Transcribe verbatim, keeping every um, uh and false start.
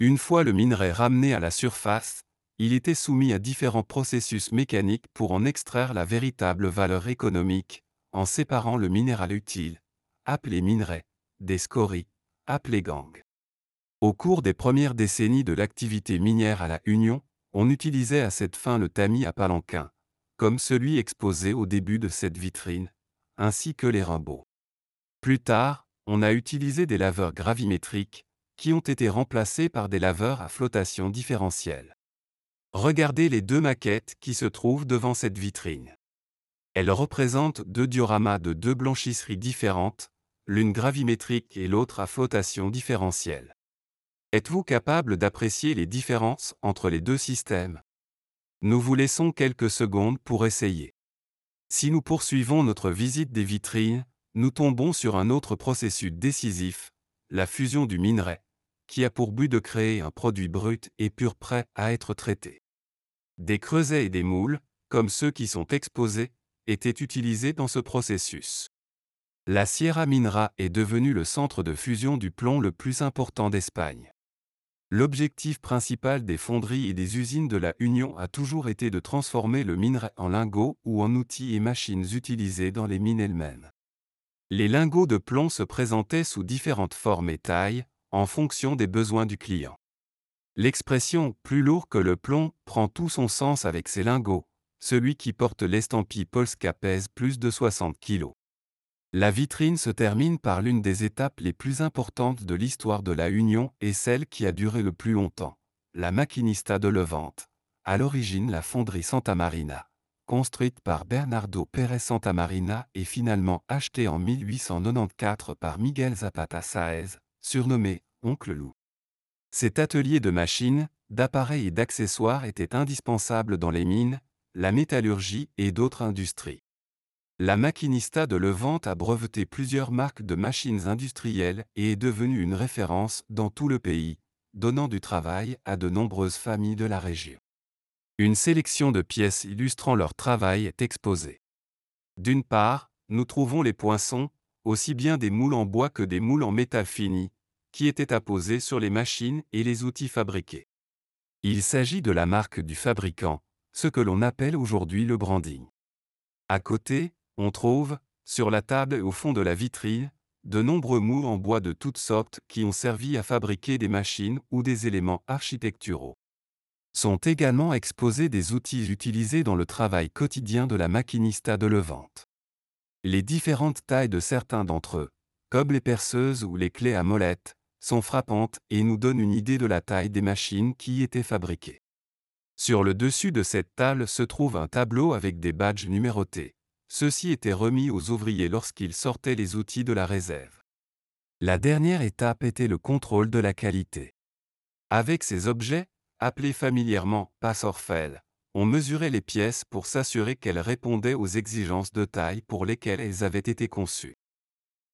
Une fois le minerai ramené à la surface, il était soumis à différents processus mécaniques pour en extraire la véritable valeur économique, en séparant le minéral utile, appelé minerai, des scories, appelées gangue. Au cours des premières décennies de l'activité minière à La Union, on utilisait à cette fin le tamis à palanquin, comme celui exposé au début de cette vitrine, ainsi que les rimbaud. Plus tard, on a utilisé des laveurs gravimétriques, qui ont été remplacés par des laveurs à flottation différentielle. Regardez les deux maquettes qui se trouvent devant cette vitrine. Elles représentent deux dioramas de deux blanchisseries différentes, l'une gravimétrique et l'autre à flottation différentielle. Êtes-vous capable d'apprécier les différences entre les deux systèmes? Nous vous laissons quelques secondes pour essayer. Si nous poursuivons notre visite des vitrines, nous tombons sur un autre processus décisif, la fusion du minerai, qui a pour but de créer un produit brut et pur prêt à être traité. Des creusets et des moules, comme ceux qui sont exposés, étaient utilisés dans ce processus. La Sierra Minera est devenue le centre de fusion du plomb le plus important d'Espagne. L'objectif principal des fonderies et des usines de La Union a toujours été de transformer le minerai en lingots ou en outils et machines utilisés dans les mines elles-mêmes. Les lingots de plomb se présentaient sous différentes formes et tailles, en fonction des besoins du client. L'expression « plus lourd que le plomb » prend tout son sens avec ces lingots. Celui qui porte l'estampille Polska pèse plus de soixante kilos. La vitrine se termine par l'une des étapes les plus importantes de l'histoire de La Union et celle qui a duré le plus longtemps, la Maquinista de Levante, à l'origine la fonderie Santa Marina, construite par Bernardo Pérez Santa Marina et finalement achetée en mille huit cent quatre-vingt-quatorze par Miguel Zapata Sáez, surnommé Oncle Lou. Cet atelier de machines, d'appareils et d'accessoires était indispensable dans les mines, la métallurgie et d'autres industries. La Maquinista de Levante a breveté plusieurs marques de machines industrielles et est devenue une référence dans tout le pays, donnant du travail à de nombreuses familles de la région. Une sélection de pièces illustrant leur travail est exposée. D'une part, nous trouvons les poinçons, aussi bien des moules en bois que des moules en métal fini, qui étaient apposés sur les machines et les outils fabriqués. Il s'agit de la marque du fabricant, ce que l'on appelle aujourd'hui le branding. À côté, on trouve, sur la table et au fond de la vitrine, de nombreux moules en bois de toutes sortes qui ont servi à fabriquer des machines ou des éléments architecturaux. Sont également exposés des outils utilisés dans le travail quotidien de la Maquinista de Levante. Les différentes tailles de certains d'entre eux, comme les perceuses ou les clés à molette, sont frappantes et nous donnent une idée de la taille des machines qui y étaient fabriquées. Sur le dessus de cette table se trouve un tableau avec des badges numérotés. Ceux-ci étaient remis aux ouvriers lorsqu'ils sortaient les outils de la réserve. La dernière étape était le contrôle de la qualité. Avec ces objets, appelés familièrement « passorfel », on mesurait les pièces pour s'assurer qu'elles répondaient aux exigences de taille pour lesquelles elles avaient été conçues.